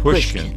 Pushkin.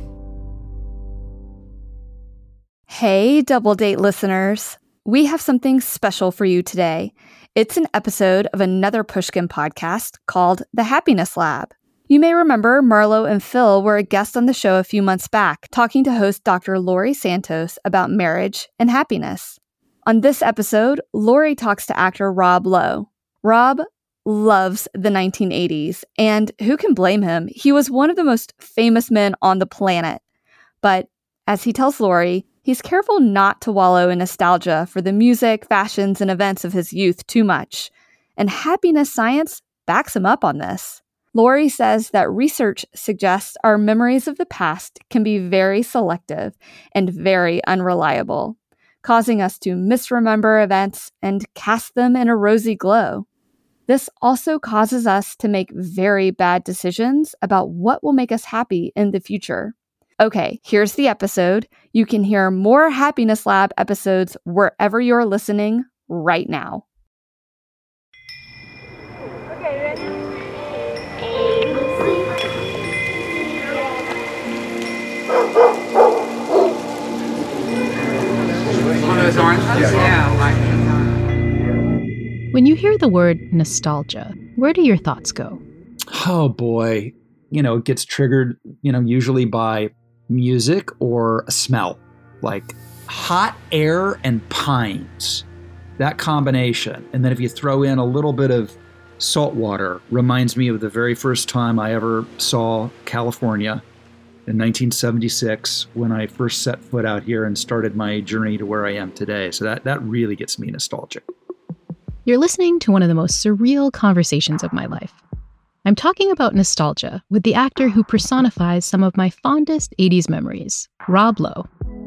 Hey, Double Date listeners. We have something special for you today. It's an episode of another Pushkin podcast called The Happiness Lab. You may remember Marlo and Phil were a guest on the show a few months back, talking to host Dr. Laurie Santos about marriage and happiness. On this episode, Laurie talks to actor Rob Lowe. Rob loves the 1980s, and who can blame him? He was one of the most famous men on the planet. But as he tells Laurie, he's careful not to wallow in nostalgia for the music, fashions, and events of his youth too much. And happiness science backs him up on this. Laurie says that research suggests our memories of the past can be very selective and very unreliable, causing us to misremember events and cast them in a rosy glow. This also causes us to make very bad decisions about what will make us happy in the future. Okay, here's the episode. You can hear more Happiness Lab episodes wherever you're listening right now. Okay, ready? One of those orange ones? Yeah, like When you hear the word nostalgia, where do your thoughts go? Oh boy. It gets triggered, usually by music or a smell, like hot air and pines, that combination. And then if you throw in a little bit of salt water, reminds me of the very first time I ever saw California in 1976 when I first set foot out here and started my journey to where I am today. So that really gets me nostalgic. You're listening to one of the most surreal conversations of my life. I'm talking about nostalgia with the actor who personifies some of my fondest 80s memories, Rob Lowe.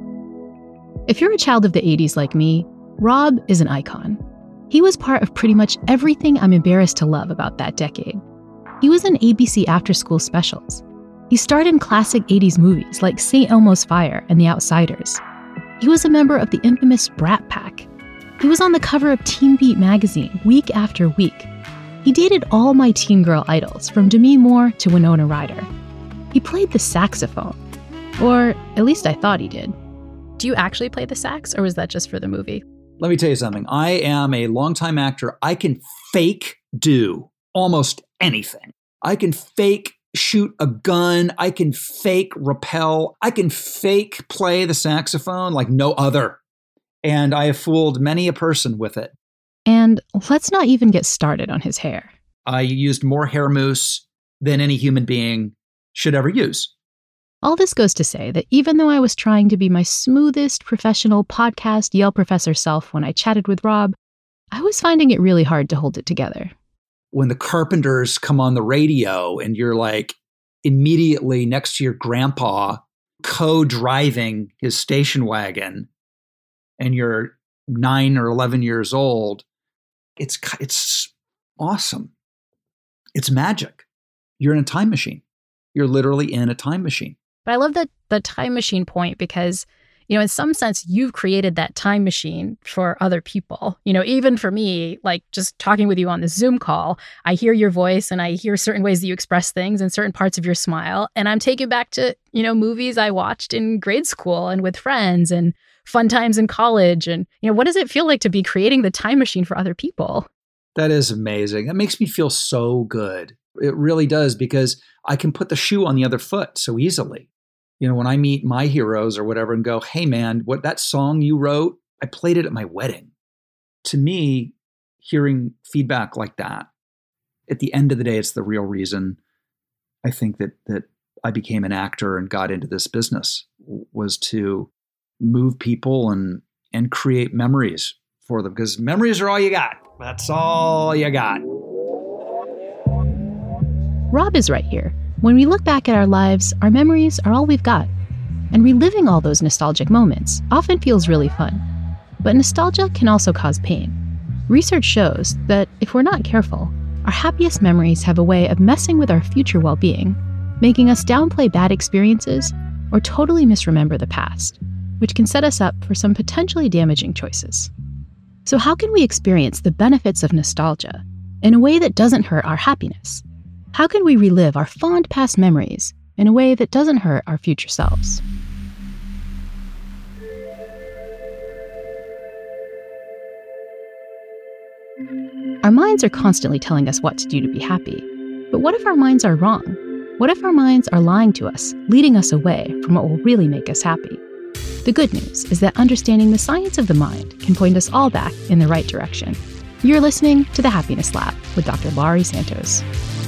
If you're a child of the 80s like me, Rob is an icon. He was part of pretty much everything I'm embarrassed to love about that decade. He was in ABC after-school specials. He starred in classic 80s movies like St. Elmo's Fire and The Outsiders. He was a member of the infamous Brat Pack. He was on the cover of Teen Beat magazine week after week. He dated all my teen girl idols, from Demi Moore to Winona Ryder. He played the saxophone. Or at least I thought he did. Do you actually play the sax, or was that just for the movie? Let me tell you something. I am a longtime actor. I can fake do almost anything. I can fake shoot a gun. I can fake rappel. I can fake play the saxophone like no other. And I have fooled many a person with it. And let's not even get started on his hair. I used more hair mousse than any human being should ever use. All this goes to say that even though I was trying to be my smoothest professional podcast Yale professor self when I chatted with Rob, I was finding it really hard to hold it together. When the Carpenters come on the radio and you're like immediately next to your grandpa co-driving his station wagon and you're 9 or 11 years old, it's awesome. It's magic. You're in a time machine. You're literally in a time machine. But I love the time machine point because, in some sense, you've created that time machine for other people. Even for me, like just talking with you on this Zoom call, I hear your voice and I hear certain ways that you express things and certain parts of your smile. And I'm taken back to, movies I watched in grade school and with friends and fun times in college. And, what does it feel like to be creating the time machine for other people? That is amazing. That makes me feel so good. It really does, because I can put the shoe on the other foot so easily. When I meet my heroes or whatever and go, hey man, what that song you wrote, I played it at my wedding. To me, hearing feedback like that, at the end of the day, it's the real reason I think that I became an actor and got into this business, was to move people and create memories for them, because memories are all you got. That's all you got. Rob is right here. When we look back at our lives, our memories are all we've got. And reliving all those nostalgic moments often feels really fun. But nostalgia can also cause pain. Research shows that if we're not careful, our happiest memories have a way of messing with our future well-being, making us downplay bad experiences or totally misremember the past, which can set us up for some potentially damaging choices. So how can we experience the benefits of nostalgia in a way that doesn't hurt our happiness? How can we relive our fond past memories in a way that doesn't hurt our future selves. Our minds are constantly telling us what to do to be happy. But what if our minds are wrong? What if our minds are lying to us, leading us away from what will really make us happy? The good news is that understanding the science of the mind can point us all back in the right direction. You're listening to The Happiness Lab with Dr. Laurie Santos.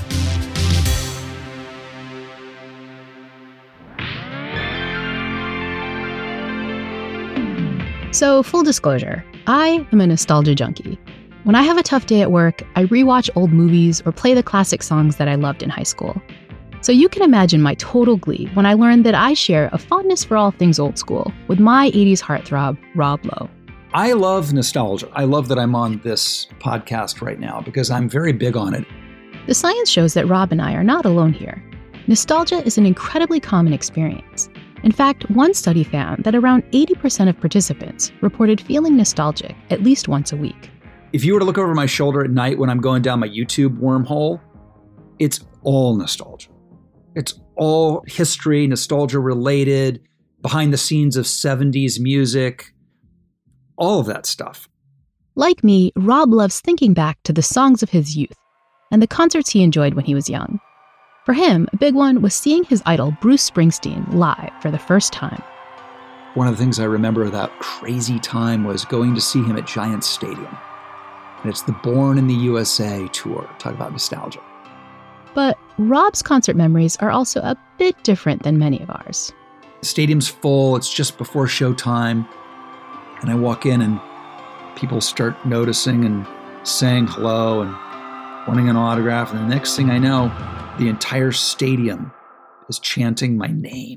So, full disclosure, I am a nostalgia junkie. When I have a tough day at work, I rewatch old movies or play the classic songs that I loved in high school. So you can imagine my total glee when I learned that I share a fondness for all things old school with my 80s heartthrob, Rob Lowe. I love nostalgia. I love that I'm on this podcast right now because I'm very big on it. The science shows that Rob and I are not alone here. Nostalgia is an incredibly common experience. In fact, one study found that around 80% of participants reported feeling nostalgic at least once a week. If you were to look over my shoulder at night when I'm going down my YouTube wormhole, it's all nostalgia. It's all history, nostalgia related, behind the scenes of 70s music, all of that stuff. Like me, Rob loves thinking back to the songs of his youth and the concerts he enjoyed when he was young. For him, a big one was seeing his idol Bruce Springsteen live for the first time. One of the things I remember of that crazy time was going to see him at Giants Stadium. And it's the Born in the USA tour. Talk about nostalgia. But Rob's concert memories are also a bit different than many of ours. The stadium's full. It's just before showtime. And I walk in and people start noticing and saying hello and wanting an autograph. And the next thing I know, the entire stadium is chanting my name.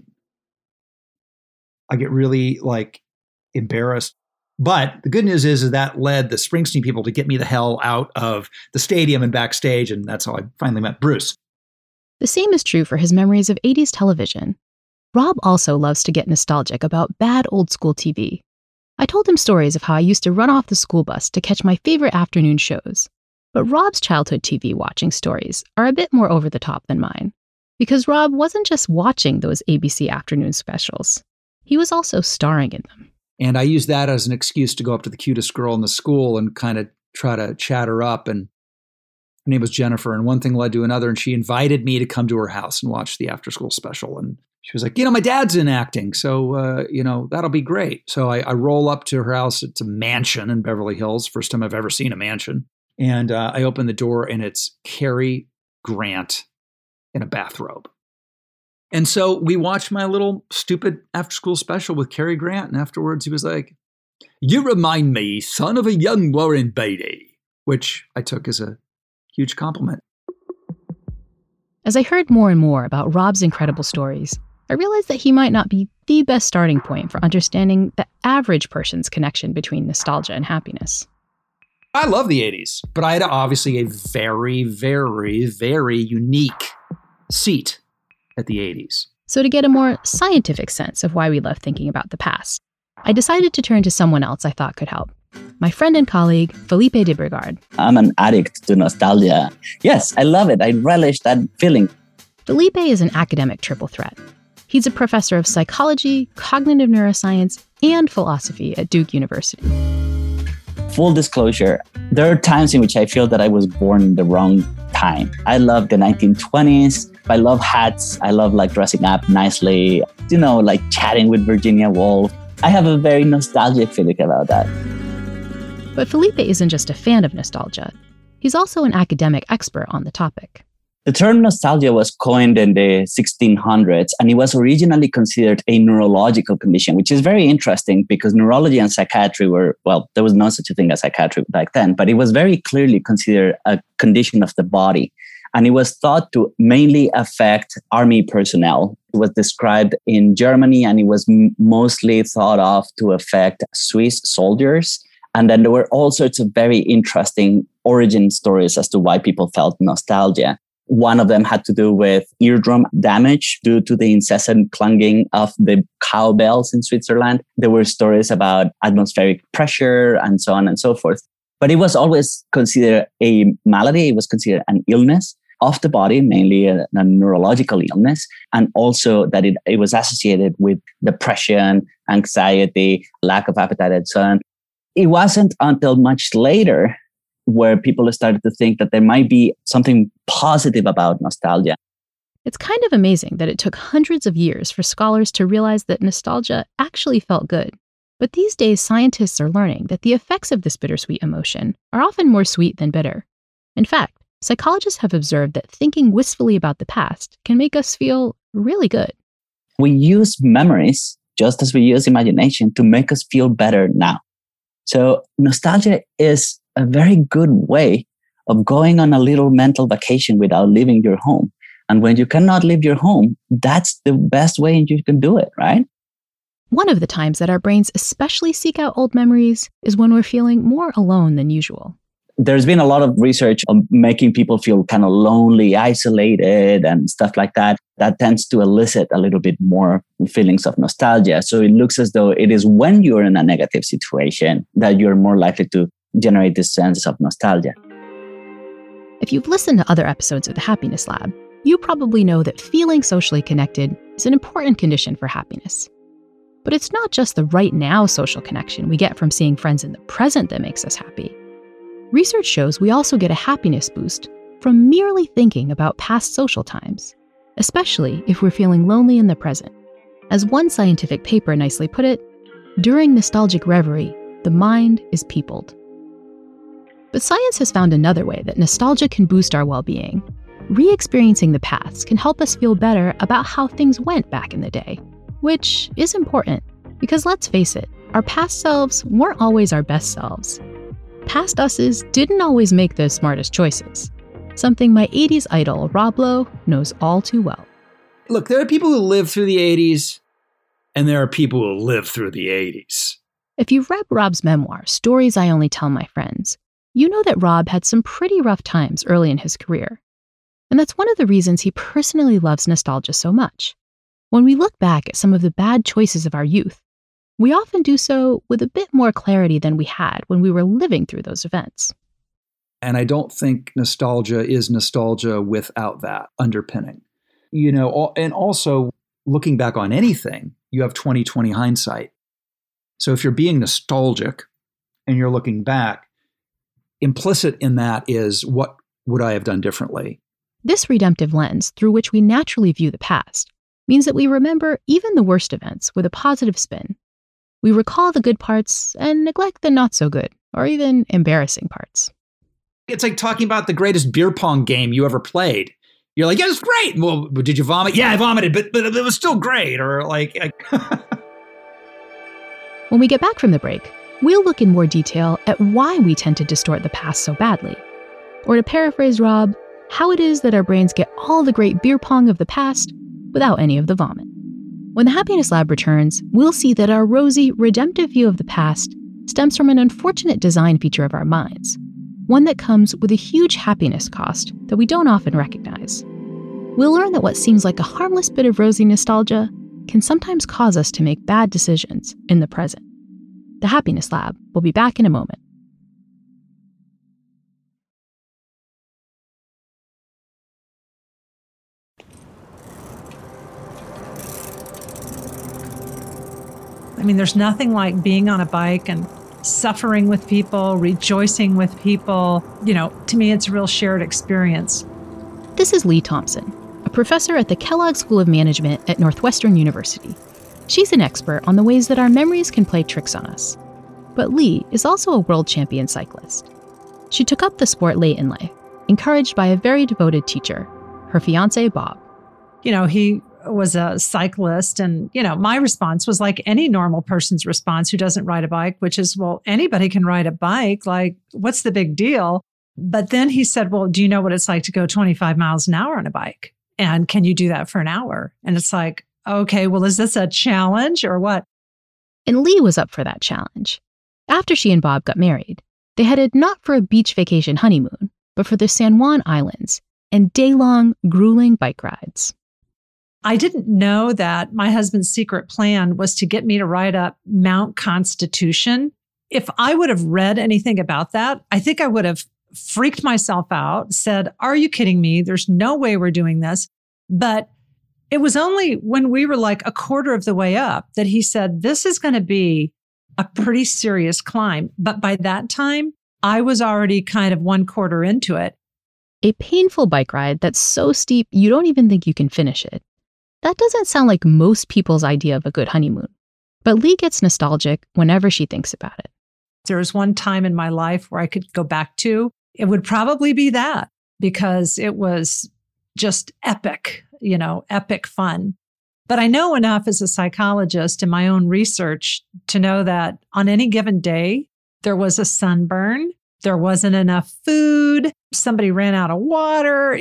I get really embarrassed. But the good news is that led the Springsteen people to get me the hell out of the stadium and backstage, and that's how I finally met Bruce. The same is true for his memories of 80s television. Rob also loves to get nostalgic about bad old school TV. I told him stories of how I used to run off the school bus to catch my favorite afternoon shows. But Rob's childhood TV watching stories are a bit more over the top than mine, because Rob wasn't just watching those ABC afternoon specials. He was also starring in them. And I used that as an excuse to go up to the cutest girl in the school and kind of try to chat her up. And her name was Jennifer. And one thing led to another. And she invited me to come to her house and watch the after school special. And she was like, my dad's in acting. So, that'll be great. So I roll up to her house. It's a mansion in Beverly Hills. First time I've ever seen a mansion. And I open the door and it's Cary Grant in a bathrobe. And so we watched my little stupid after-school special with Cary Grant, and afterwards he was like, "You remind me, son, of a young Warren Beatty," which I took as a huge compliment. As I heard more and more about Rob's incredible stories, I realized that he might not be the best starting point for understanding the average person's connection between nostalgia and happiness. I love the 80s, but I had obviously a very, very, very unique seat at the 80s. So to get a more scientific sense of why we love thinking about the past, I decided to turn to someone else I thought could help. My friend and colleague, Felipe de Brigard. I'm an addict to nostalgia. Yes, I love it. I relish that feeling. Felipe is an academic triple threat. He's a professor of psychology, cognitive neuroscience, and philosophy at Duke University. Full disclosure, there are times in which I feel that I was born in the wrong time. I love the 1920s. I love hats. I love dressing up nicely, chatting with Virginia Woolf. I have a very nostalgic feeling about that. But Felipe isn't just a fan of nostalgia. He's also an academic expert on the topic. The term nostalgia was coined in the 1600s, and it was originally considered a neurological condition, which is very interesting because neurology and psychiatry there was no such a thing as psychiatry back then, but it was very clearly considered a condition of the body. And it was thought to mainly affect army personnel. It was described in Germany, and it was mostly thought of to affect Swiss soldiers. And then there were all sorts of very interesting origin stories as to why people felt nostalgia. One of them had to do with eardrum damage due to the incessant clanging of the cowbells in Switzerland. There were stories about atmospheric pressure and so on and so forth. But it was always considered a malady. It was considered an illness. of the body, mainly a neurological illness, and also that it was associated with depression, anxiety, lack of appetite, and so on. It wasn't until much later where people started to think that there might be something positive about nostalgia. It's kind of amazing that it took hundreds of years for scholars to realize that nostalgia actually felt good. But these days, scientists are learning that the effects of this bittersweet emotion are often more sweet than bitter. In fact, psychologists have observed that thinking wistfully about the past can make us feel really good. We use memories, just as we use imagination, to make us feel better now. So nostalgia is a very good way of going on a little mental vacation without leaving your home. And when you cannot leave your home, that's the best way you can do it, right? One of the times that our brains especially seek out old memories is when we're feeling more alone than usual. There's been a lot of research on making people feel kind of lonely, isolated, and stuff like that. That tends to elicit a little bit more feelings of nostalgia. So it looks as though it is when you're in a negative situation that you're more likely to generate this sense of nostalgia. If you've listened to other episodes of the Happiness Lab, you probably know that feeling socially connected is an important condition for happiness. But it's not just the right now social connection we get from seeing friends in the present that makes us happy. Research shows we also get a happiness boost from merely thinking about past social times, especially if we're feeling lonely in the present. As one scientific paper nicely put it, during nostalgic reverie, the mind is peopled. But science has found another way that nostalgia can boost our well-being. Re-experiencing the past can help us feel better about how things went back in the day, which is important because let's face it, our past selves weren't always our best selves. Past us's didn't always make the smartest choices, something my 80s idol Rob Lowe knows all too well. Look, there are people who live through the 80s, and there are people who live through the 80s. If you've read Rob's memoir, Stories I Only Tell My Friends, you know that Rob had some pretty rough times early in his career. And that's one of the reasons he personally loves nostalgia so much. When we look back at some of the bad choices of our youth, we often do so with a bit more clarity than we had when we were living through those events. And I don't think nostalgia is nostalgia without that underpinning. You know, and also looking back on anything, you have 20/20 hindsight. So if you're being nostalgic and you're looking back, implicit in that is, what would I have done differently? This redemptive lens through which we naturally view the past means that we remember even the worst events with a positive spin. We recall the good parts and neglect the not so good or even embarrassing parts. It's like talking about the greatest beer pong game you ever played. You're like, yeah, it's great. Well, did you vomit? Yeah, I vomited, but it was still great. Or like... When we get back from the break, we'll look in more detail at why we tend to distort the past so badly. Or to paraphrase Rob, how it is that our brains get all the great beer pong of the past without any of the vomit. When the Happiness Lab returns, we'll see that our rosy, redemptive view of the past stems from an unfortunate design feature of our minds, one that comes with a huge happiness cost that we don't often recognize. We'll learn that what seems like a harmless bit of rosy nostalgia can sometimes cause us to make bad decisions in the present. The Happiness Lab will be back in a moment. I mean, there's nothing like being on a bike and suffering with people, rejoicing with people. You know, to me, it's a real shared experience. This is Lee Thompson, a professor at the Kellogg School of Management at Northwestern University. She's an expert on the ways that our memories can play tricks on us. But Lee is also a world champion cyclist. She took up the sport late in life, encouraged by a very devoted teacher, her fiancé, Bob. You know, he was a cyclist. And, you know, my response was like any normal person's response who doesn't ride a bike, which is, well, anybody can ride a bike. Like, what's the big deal? But then he said, well, do you know what it's like to go 25 miles an hour on a bike? And can you do that for an hour? And it's like, okay, well, is this a challenge or what? And Lee was up for that challenge. After she and Bob got married, they headed not for a beach vacation honeymoon, but for the San Juan Islands and day-long, grueling bike rides. I didn't know that my husband's secret plan was to get me to ride up Mount Constitution. If I would have read anything about that, I think I would have freaked myself out, said, "Are you kidding me? There's no way we're doing this." But it was only when we were like a quarter of the way up that he said, "This is going to be a pretty serious climb." But by that time, I was already kind of 1/4 into it. A painful bike ride that's so steep you don't even think you can finish it. That doesn't sound like most people's idea of a good honeymoon. But Lee gets nostalgic whenever she thinks about it. There was one time in my life where I could go back to. It would probably be that, because it was just epic, epic fun. But I know enough as a psychologist in my own research to know that on any given day, there was a sunburn, there wasn't enough food, somebody ran out of water.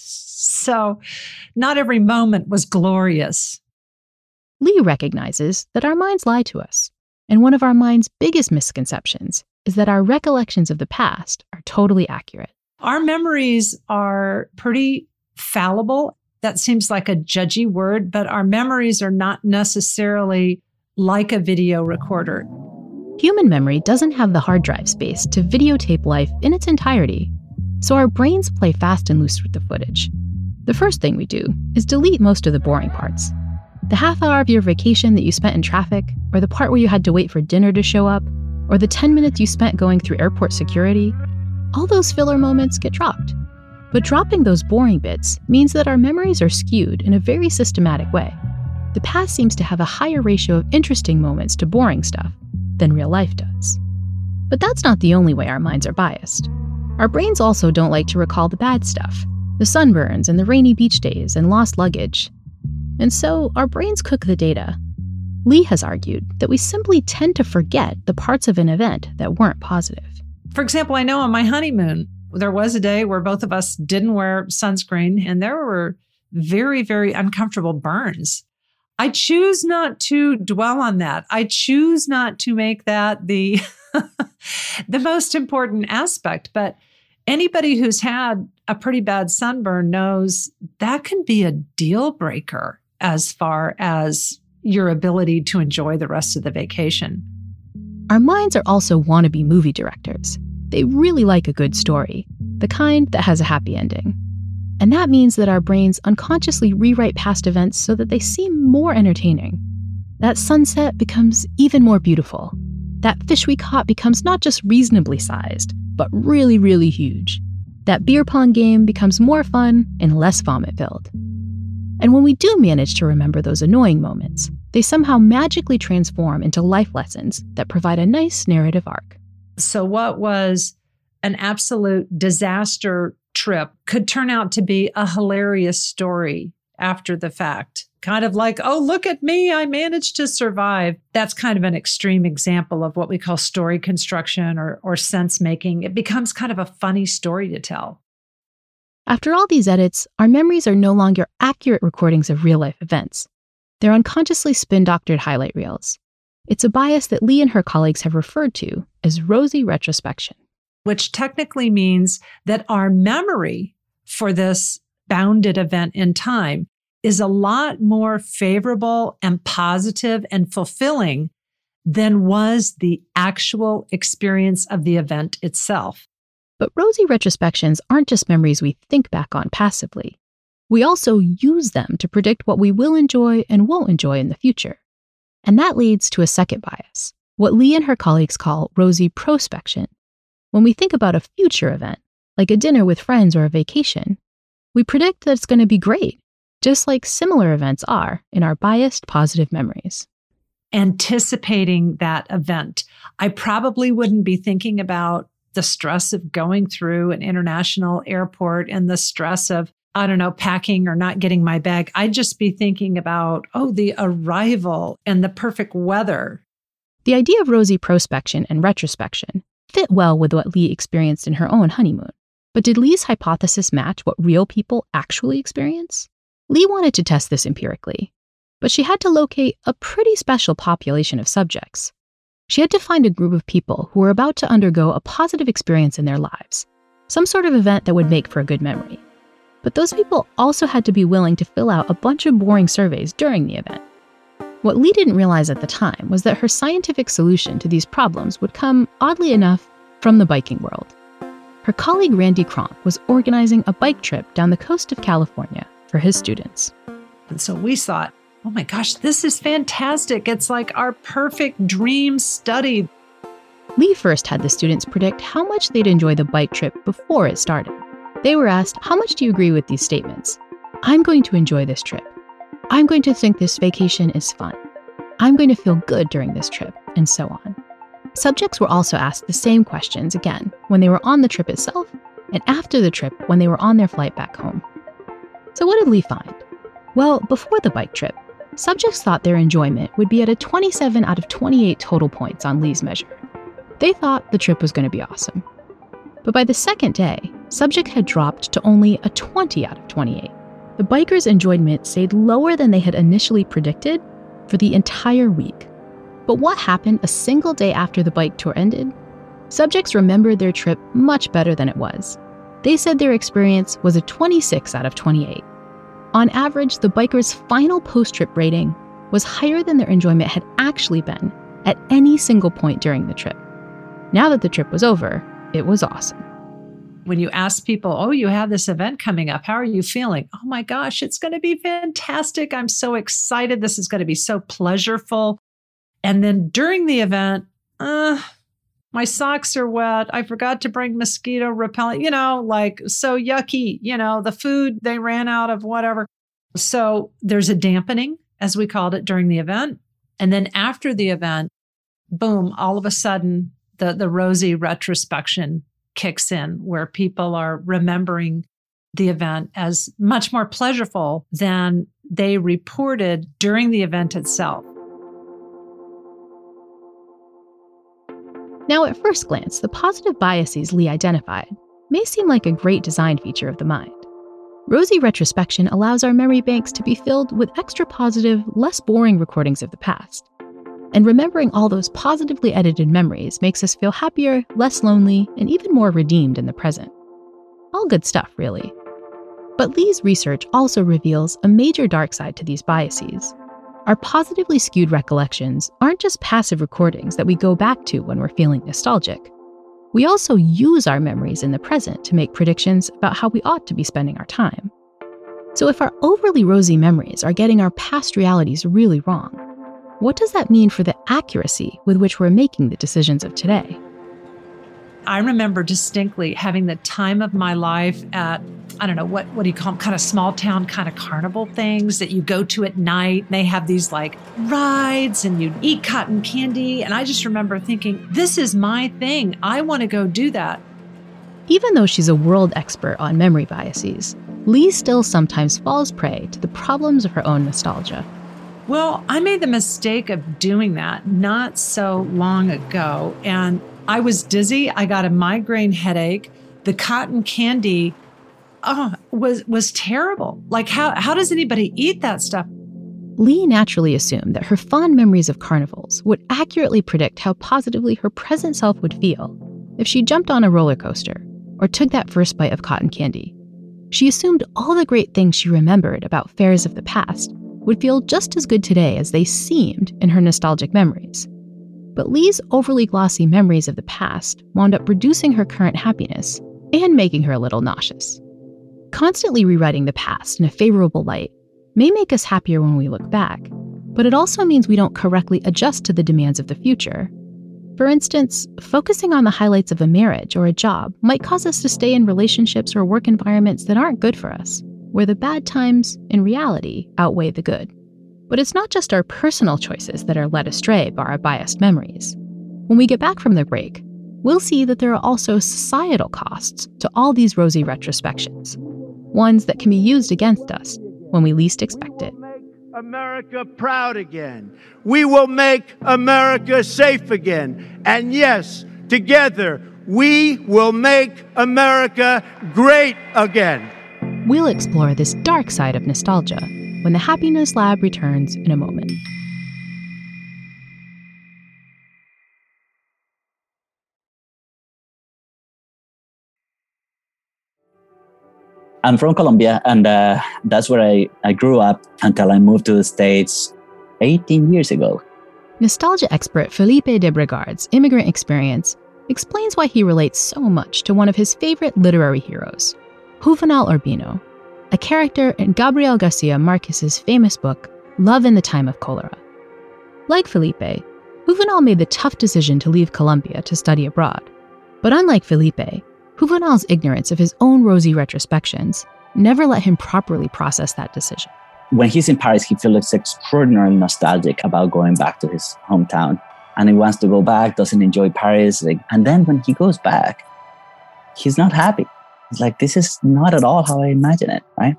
So not every moment was glorious. Lee recognizes that our minds lie to us. And one of our mind's biggest misconceptions is that our recollections of the past are totally accurate. Our memories are pretty fallible. That seems like a judgy word, but our memories are not necessarily like a video recorder. Human memory doesn't have the hard drive space to videotape life in its entirety, so our brains play fast and loose with the footage. The first thing we do is delete most of the boring parts. The half hour of your vacation that you spent in traffic, or the part where you had to wait for dinner to show up, or the 10 minutes you spent going through airport security, all those filler moments get dropped. But dropping those boring bits means that our memories are skewed in a very systematic way. The past seems to have a higher ratio of interesting moments to boring stuff than real life does. But that's not the only way our minds are biased. Our brains also don't like to recall the bad stuff, the sunburns and the rainy beach days and lost luggage. And so our brains cook the data. Lee has argued that we simply tend to forget the parts of an event that weren't positive. For example, I know on my honeymoon, there was a day where both of us didn't wear sunscreen, and there were very, very uncomfortable burns. I choose not to dwell on that. I choose not to make that the most important aspect. But anybody who's had a pretty bad sunburn knows that can be a deal breaker as far as your ability to enjoy the rest of the vacation. Our minds are also wannabe movie directors. They really like a good story, the kind that has a happy ending. And that means that our brains unconsciously rewrite past events so that they seem more entertaining. That sunset becomes even more beautiful. That fish we caught becomes not just reasonably sized, but really, really huge. That beer pong game becomes more fun and less vomit-filled. And when we do manage to remember those annoying moments, they somehow magically transform into life lessons that provide a nice narrative arc. So what was an absolute disaster trip could turn out to be a hilarious story after the fact. Kind of like, oh, look at me, I managed to survive. That's kind of an extreme example of what we call story construction or sense making. It becomes kind of a funny story to tell. After all these edits, our memories are no longer accurate recordings of real-life events. They're unconsciously spin-doctored highlight reels. It's a bias that Lee and her colleagues have referred to as rosy retrospection. Which technically means that our memory for this bounded event in time is a lot more favorable and positive and fulfilling than was the actual experience of the event itself. But rosy retrospections aren't just memories we think back on passively. We also use them to predict what we will enjoy and won't enjoy in the future. And that leads to a second bias, what Lee and her colleagues call rosy prospection. When we think about a future event, like a dinner with friends or a vacation, we predict that it's going to be great, just like similar events are in our biased positive memories. Anticipating that event. I probably wouldn't be thinking about the stress of going through an international airport and the stress of, packing or not getting my bag. I'd just be thinking about, the arrival and the perfect weather. The idea of rosy prospection and retrospection fit well with what Lee experienced in her own honeymoon. But did Lee's hypothesis match what real people actually experience? Lee wanted to test this empirically, but she had to locate a pretty special population of subjects. She had to find a group of people who were about to undergo a positive experience in their lives, some sort of event that would make for a good memory. But those people also had to be willing to fill out a bunch of boring surveys during the event. What Lee didn't realize at the time was that her scientific solution to these problems would come, oddly enough, from the biking world. her colleague Randy Kronk was organizing a bike trip down the coast of California for his students. And so we thought, oh my gosh, this is fantastic. It's like our perfect dream study. Lee first had the students predict how much they'd enjoy the bike trip before it started. They were asked, how much do you agree with these statements? I'm going to enjoy this trip. I'm going to think this vacation is fun. I'm going to feel good during this trip, and so on. Subjects were also asked the same questions again when they were on the trip itself and after the trip when they were on their flight back home. So what did Lee find? Well, before the bike trip, subjects thought their enjoyment would be at a 27 out of 28 total points on Lee's measure. They thought the trip was going to be awesome. But by the second day, subjects had dropped to only a 20 out of 28. The bikers' enjoyment stayed lower than they had initially predicted for the entire week. But what happened a single day after the bike tour ended? Subjects remembered their trip much better than it was. They said their experience was a 26 out of 28. On average, the bikers' final post-trip rating was higher than their enjoyment had actually been at any single point during the trip. Now that the trip was over, it was awesome. When you ask people, oh, you have this event coming up, how are you feeling? Oh my gosh, it's going to be fantastic. I'm so excited. This is going to be so pleasureful. And then during the event, my socks are wet. I forgot to bring mosquito repellent, like so yucky, the food, they ran out of whatever. So there's a dampening, as we called it, during the event. And then after the event, boom, all of a sudden, the rosy retrospection kicks in, where people are remembering the event as much more pleasurable than they reported during the event itself. Now, at first glance, the positive biases Lee identified may seem like a great design feature of the mind. Rosy retrospection allows our memory banks to be filled with extra positive, less boring recordings of the past. And remembering all those positively edited memories makes us feel happier, less lonely, and even more redeemed in the present. All good stuff, really. But Lee's research also reveals a major dark side to these biases. Our positively skewed recollections aren't just passive recordings that we go back to when we're feeling nostalgic. We also use our memories in the present to make predictions about how we ought to be spending our time. So if our overly rosy memories are getting our past realities really wrong, what does that mean for the accuracy with which we're making the decisions of today? I remember distinctly having the time of my life at, I don't know, what do you call them, kind of small town kind of carnival things that you go to at night. They have these like rides and you eat cotton candy. And I just remember thinking, this is my thing. I want to go do that. Even though she's a world expert on memory biases, Lee still sometimes falls prey to the problems of her own nostalgia. Well, I made the mistake of doing that not so long ago, and I was dizzy. I got a migraine headache. The cotton candy was terrible. Like, how does anybody eat that stuff? Lee naturally assumed that her fond memories of carnivals would accurately predict how positively her present self would feel if she jumped on a roller coaster or took that first bite of cotton candy. She assumed all the great things she remembered about fairs of the past would feel just as good today as they seemed in her nostalgic memories. But Lee's overly glossy memories of the past wound up reducing her current happiness and making her a little nauseous. Constantly rewriting the past in a favorable light may make us happier when we look back, but it also means we don't correctly adjust to the demands of the future. For instance, focusing on the highlights of a marriage or a job might cause us to stay in relationships or work environments that aren't good for us, where the bad times, in reality, outweigh the good. But it's not just our personal choices that are led astray by our biased memories. When we get back from the break, we'll see that there are also societal costs to all these rosy retrospections, ones that can be used against us when we least expect it. America proud again. We will make America safe again. And yes, together, we will make America great again. We'll explore this dark side of nostalgia when the Happiness Lab returns in a moment. I'm from Colombia, and that's where I grew up until I moved to the States 18 years ago. Nostalgia expert Felipe de Bregard's immigrant experience explains why he relates so much to one of his favorite literary heroes, Juvenal Urbino, a character in Gabriel Garcia Marquez's famous book, Love in the Time of Cholera. Like Felipe, Juvenal made the tough decision to leave Colombia to study abroad. But unlike Felipe, Juvenal's ignorance of his own rosy retrospections never let him properly process that decision. When he's in Paris, he feels extraordinarily nostalgic about going back to his hometown. And he wants to go back, doesn't enjoy Paris. And then when he goes back, he's not happy. It's like, this is not at all how I imagine it, right?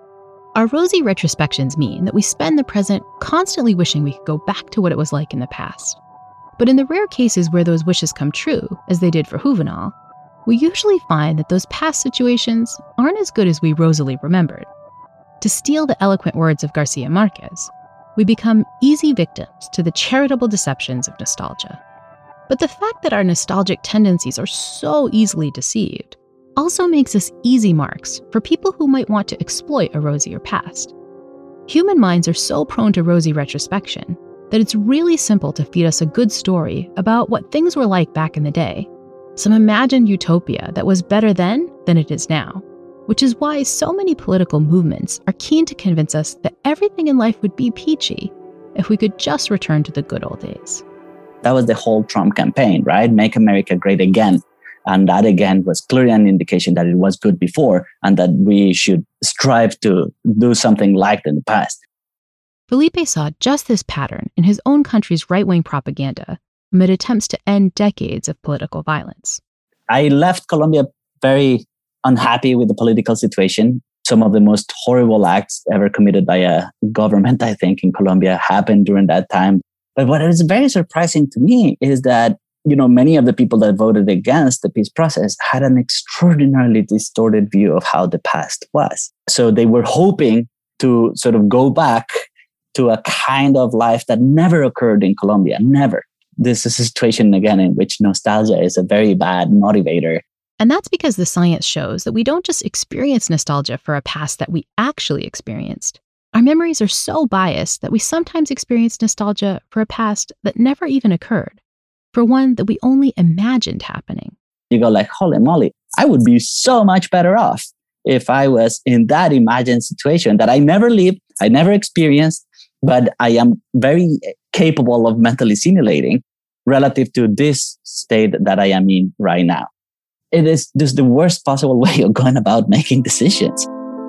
Our rosy retrospections mean that we spend the present constantly wishing we could go back to what it was like in the past. But in the rare cases where those wishes come true, as they did for Juvenal, we usually find that those past situations aren't as good as we rosily remembered. To steal the eloquent words of Garcia Marquez, we become easy victims to the charitable deceptions of nostalgia. But the fact that our nostalgic tendencies are so easily deceived also makes us easy marks for people who might want to exploit a rosier past. Human minds are so prone to rosy retrospection that it's really simple to feed us a good story about what things were like back in the day, some imagined utopia that was better then than it is now, which is why so many political movements are keen to convince us that everything in life would be peachy if we could just return to the good old days. That was the whole Trump campaign, right? Make America great again. And that, again, was clearly an indication that it was good before and that we should strive to do something like in the past. Felipe saw just this pattern in his own country's right-wing propaganda amid attempts to end decades of political violence. I left Colombia very unhappy with the political situation. Some of the most horrible acts ever committed by a government, I think, in Colombia happened during that time. But what is very surprising to me is that, many of the people that voted against the peace process had an extraordinarily distorted view of how the past was. So they were hoping to sort of go back to a kind of life that never occurred in Colombia, never. This is a situation, again, in which nostalgia is a very bad motivator. And that's because the science shows that we don't just experience nostalgia for a past that we actually experienced. Our memories are so biased that we sometimes experience nostalgia for a past that never even occurred, for one that we only imagined happening. You go like, holy moly, I would be so much better off if I was in that imagined situation that I never lived, I never experienced, but I am very capable of mentally simulating relative to this state that I am in right now. It is just the worst possible way of going about making decisions.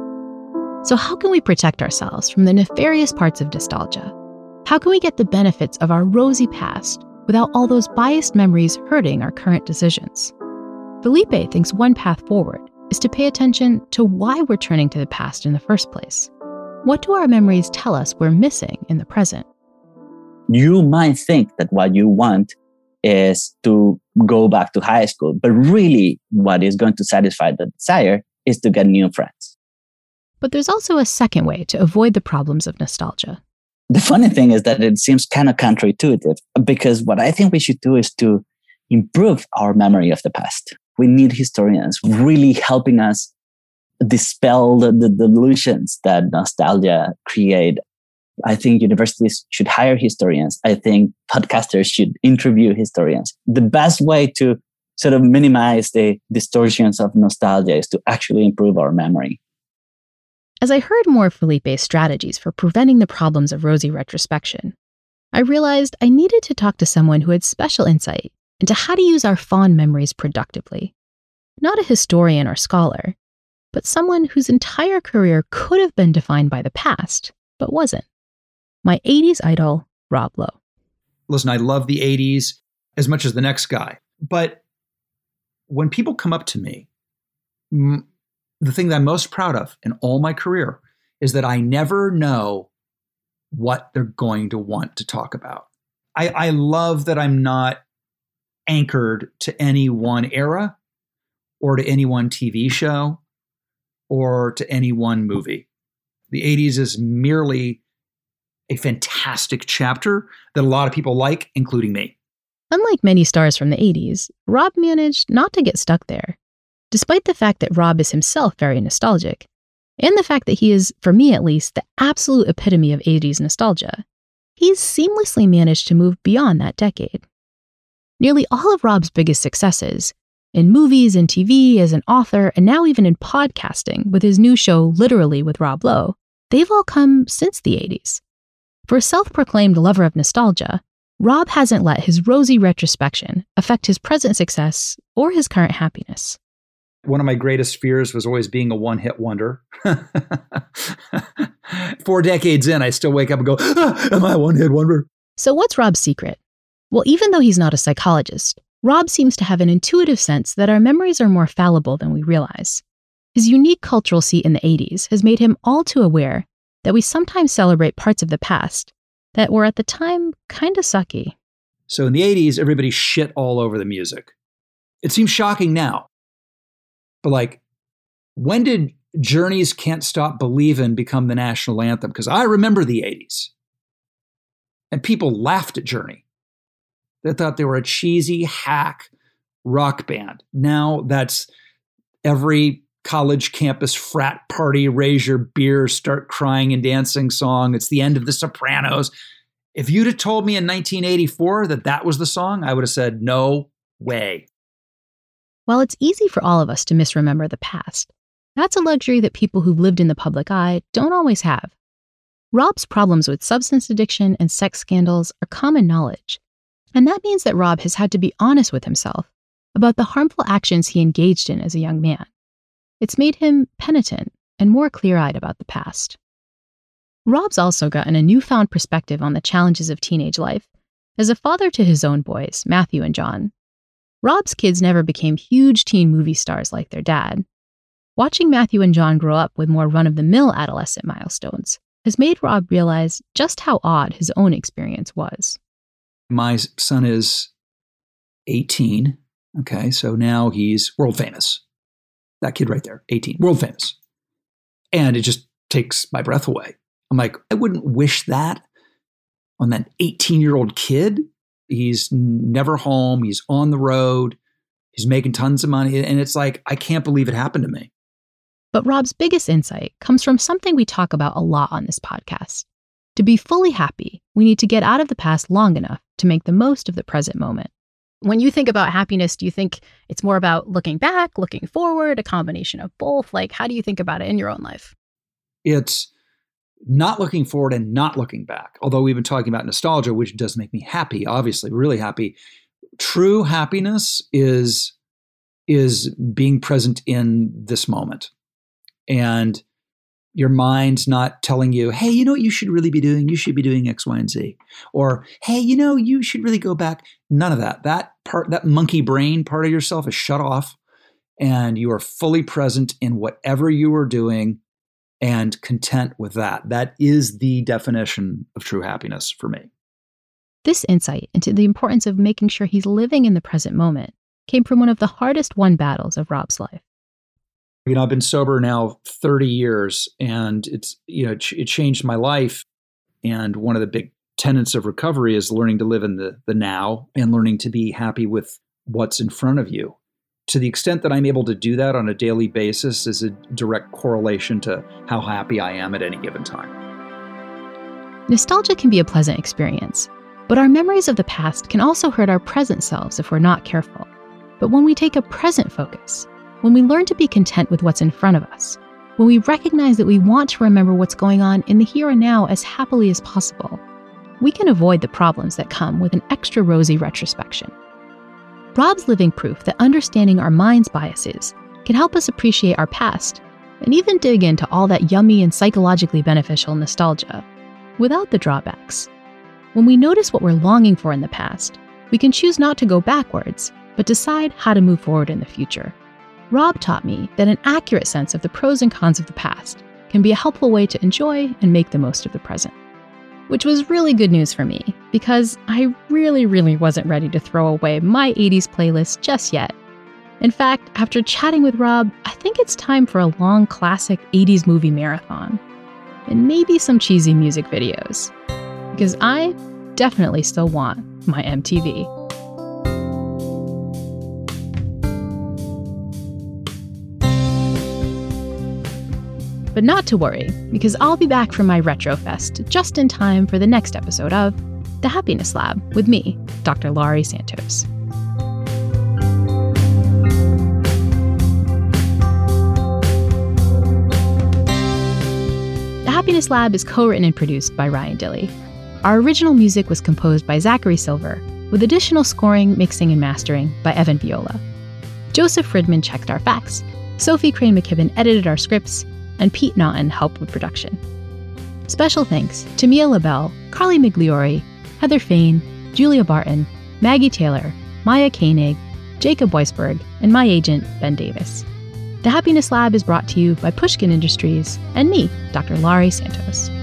So how can we protect ourselves from the nefarious parts of nostalgia? How can we get the benefits of our rosy past without all those biased memories hurting our current decisions? Felipe thinks one path forward is to pay attention to why we're turning to the past in the first place. What do our memories tell us we're missing in the present? You might think that what you want is to go back to high school, but really what is going to satisfy the desire is to get new friends. But there's also a second way to avoid the problems of nostalgia. The funny thing is that it seems kind of counterintuitive, because what I think we should do is to improve our memory of the past. We need historians really helping us dispel the delusions that nostalgia create. I think universities should hire historians. I think podcasters should interview historians. The best way to sort of minimize the distortions of nostalgia is to actually improve our memory. As I heard more of Felipe's strategies for preventing the problems of rosy retrospection, I realized I needed to talk to someone who had special insight into how to use our fond memories productively. Not a historian or scholar, but someone whose entire career could have been defined by the past, but wasn't. My 80s idol, Rob Lowe. Listen, I love the 80s as much as the next guy. But when people come up to me, the thing that I'm most proud of in all my career is that I never know what they're going to want to talk about. I love that I'm not anchored to any one era or to any one TV show or to any one movie. The 80s is merely a fantastic chapter that a lot of people like, including me. Unlike many stars from the 80s, Rob managed not to get stuck there. Despite the fact that Rob is himself very nostalgic, and the fact that he is, for me at least, the absolute epitome of 80s nostalgia, he's seamlessly managed to move beyond that decade. Nearly all of Rob's biggest successes, in movies and TV, as an author, and now even in podcasting with his new show Literally with Rob Lowe, they've all come since the 80s. For a self-proclaimed lover of nostalgia, Rob hasn't let his rosy retrospection affect his present success or his current happiness. One of my greatest fears was always being a one-hit wonder. 4 decades in, I still wake up and go, am I a one-hit wonder? So what's Rob's secret? Well, even though he's not a psychologist, Rob seems to have an intuitive sense that our memories are more fallible than we realize. His unique cultural seat in the 80s has made him all too aware that we sometimes celebrate parts of the past that were at the time kind of sucky. So in the 80s, everybody shit all over the music. It seems shocking now. But like, when did Journey's Can't Stop Believin' become the national anthem? Because I remember the 80s. And people laughed at Journey. They thought they were a cheesy hack rock band. Now that's every college campus frat party, raise your beer, start crying and dancing song. It's the end of The Sopranos. If you'd have told me in 1984 that that was the song, I would have said, no way. While it's easy for all of us to misremember the past, that's a luxury that people who've lived in the public eye don't always have. Rob's problems with substance addiction and sex scandals are common knowledge. And that means that Rob has had to be honest with himself about the harmful actions he engaged in as a young man. It's made him penitent and more clear-eyed about the past. Rob's also gotten a newfound perspective on the challenges of teenage life as a father to his own boys, Matthew and John. Rob's kids never became huge teen movie stars like their dad. Watching Matthew and John grow up with more run-of-the-mill adolescent milestones has made Rob realize just how odd his own experience was. My son is 18. Okay, so now he's world famous. That kid right there, 18, world famous. And it just takes my breath away. I'm like, I wouldn't wish that on that 18-year-old kid. He's never home. He's on the road. He's making tons of money. And it's like, I can't believe it happened to me. But Rob's biggest insight comes from something we talk about a lot on this podcast. To be fully happy, we need to get out of the past long enough to make the most of the present moment. When you think about happiness, do you think it's more about looking back, looking forward, a combination of both? Like, how do you think about it in your own life? It's not looking forward and not looking back. Although we've been talking about nostalgia, which does make me happy, obviously, really happy. True happiness is being present in this moment. And your mind's not telling you, hey, you know what you should really be doing? You should be doing X, Y, and Z. Or, hey, you know, you should really go back. None of that. That monkey brain part of yourself is shut off. And you are fully present in whatever you are doing and content with that. That is the definition of true happiness for me. This insight into the importance of making sure he's living in the present moment came from one of the hardest won battles of Rob's life. You know, I've been sober now 30 years, and it's, you know, it changed my life. And one of the big tenets of recovery is learning to live in the now and learning to be happy with what's in front of you. To the extent that I'm able to do that on a daily basis is a direct correlation to how happy I am at any given time. Nostalgia can be a pleasant experience, but our memories of the past can also hurt our present selves if we're not careful. But when we take a present focus, when we learn to be content with what's in front of us, when we recognize that we want to remember what's going on in the here and now as happily as possible, we can avoid the problems that come with an extra rosy retrospection. Rob's living proof that understanding our mind's biases can help us appreciate our past and even dig into all that yummy and psychologically beneficial nostalgia without the drawbacks. When we notice what we're longing for in the past, we can choose not to go backwards, but decide how to move forward in the future. Rob taught me that an accurate sense of the pros and cons of the past can be a helpful way to enjoy and make the most of the present. Which was really good news for me, because I really wasn't ready to throw away my 80s playlist just yet. In fact, after chatting with Rob, I think it's time for a long classic 80s movie marathon. And maybe some cheesy music videos. Because I definitely still want my MTV. But not to worry, because I'll be back from my Retrofest just in time for the next episode of The Happiness Lab with me, Dr. Laurie Santos. Happiness Lab is co-written and produced by Ryan Dilley. Our original music was composed by Zachary Silver, with additional scoring, mixing, and mastering by Evan Viola. Joseph Fridman checked our facts, Sophie Crane McKibben edited our scripts, and Pete Naughton helped with production. Special thanks to Mia LaBelle, Carly Migliori, Heather Fain, Julia Barton, Maggie Taylor, Maya Koenig, Jacob Weisberg, and my agent, Ben Davis. The Happiness Lab is brought to you by Pushkin Industries and me, Dr. Laurie Santos.